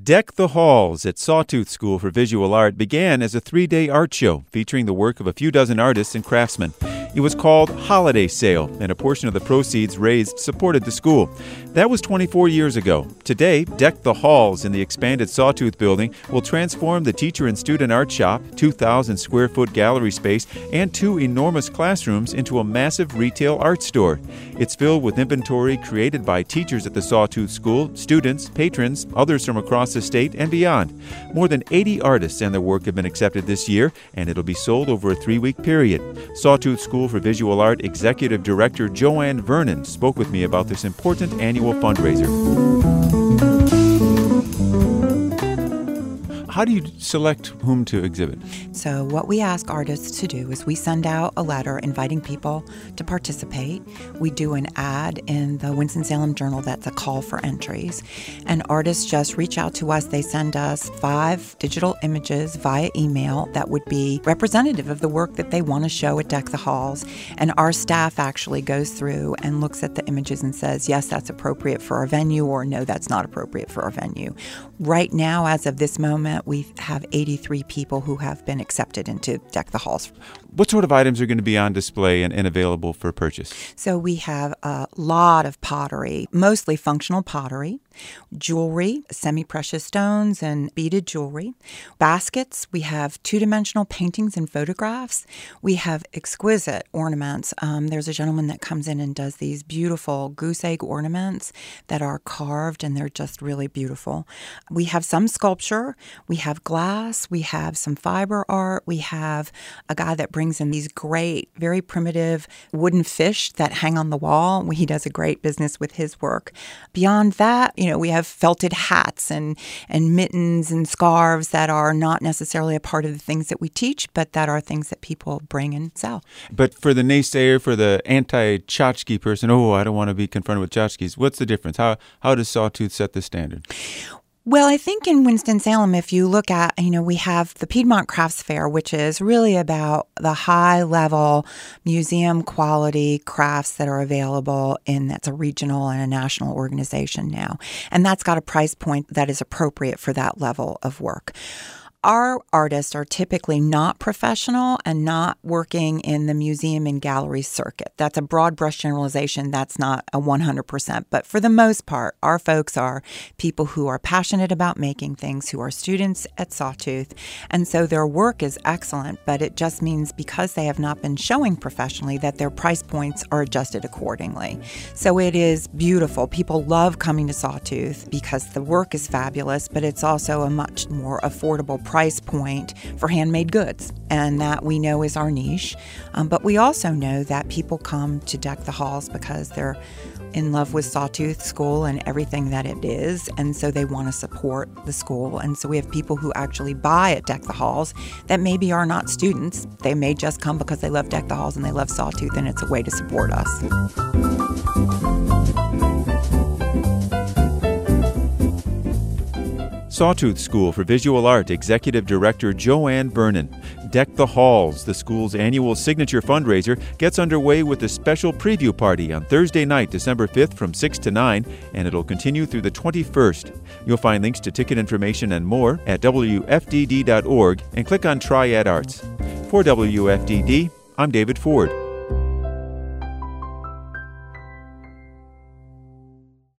Deck the Halls at Sawtooth School for Visual Art began as a 3-day art show featuring the work of a few dozen artists and craftsmen. It was called Holiday Sale, and a portion of the proceeds raised supported the school. That was 24 years ago. Today, Deck the Halls in the expanded Sawtooth building will transform the teacher and student art shop, 2,000-square-foot gallery space, and 2 enormous classrooms into a massive retail art store. It's filled with inventory created by teachers at the Sawtooth School, students, patrons, others from across the state and beyond. More than 80 artists and their work have been accepted this year, and it'll be sold over a 3-week period. Sawtooth School for Visual Art Executive Director Joanne Vernon spoke with me about this important annual fundraiser. How do you select whom to exhibit? So what we ask artists to do is we send out a letter inviting people to participate. We do an ad in the Winston-Salem Journal that's a call for entries. And artists just reach out to us. They send us 5 digital images via email that would be representative of the work that they want to show at Deck the Halls. And our staff actually goes through and looks at the images and says, yes, that's appropriate for our venue, or no, that's not appropriate for our venue. Right now, as of this moment, we have 83 people who have been accepted into Deck the Halls. What sort of items are going to be on display and available for purchase? So we have a lot of pottery, mostly functional pottery, jewelry, semi-precious stones and beaded jewelry, baskets. We have 2-dimensional paintings and photographs. We have exquisite ornaments. There's a gentleman that comes in and does these beautiful goose egg ornaments that are carved, and they're just really beautiful. We have some sculpture. We have glass. We have some fiber art. We have a guy that brings in these great, very primitive wooden fish that hang on the wall. He does a great business with his work. Beyond that, we have felted hats and mittens and scarves that are not necessarily a part of the things that we teach, but that are things that people bring and sell. But for the naysayer, for the anti-tchotchke person, I don't want to be confronted with tchotchkes, what's the difference? How does Sawtooth set the standard? Well, I think in Winston-Salem, if you look at, we have the Piedmont Crafts Fair, which is really about the high-level museum quality crafts that are available that's a regional and a national organization now. And that's got a price point that is appropriate for that level of work. Our artists are typically not professional and not working in the museum and gallery circuit. That's a broad brush generalization. That's not a 100%. But for the most part, our folks are people who are passionate about making things, who are students at Sawtooth. And so their work is excellent, but it just means because they have not been showing professionally that their price points are adjusted accordingly. So it is beautiful. People love coming to Sawtooth because the work is fabulous, but it's also a much more affordable price point for handmade goods, and that we know is our niche. But we also know that people come to Deck the Halls because they're in love with Sawtooth School and everything that it is, and so they want to support the school. And so we have people who actually buy at Deck the Halls that maybe are not students. They may just come because they love Deck the Halls and they love Sawtooth, and it's a way to support us. Sawtooth School for Visual Art Executive Director Joanne Vernon. Deck the Halls, the school's annual signature fundraiser, gets underway with a special preview party on Thursday night, December 5th from 6 to 9, and it'll continue through the 21st. You'll find links to ticket information and more at WFDD.org and click on Triad Arts. For WFDD, I'm David Ford.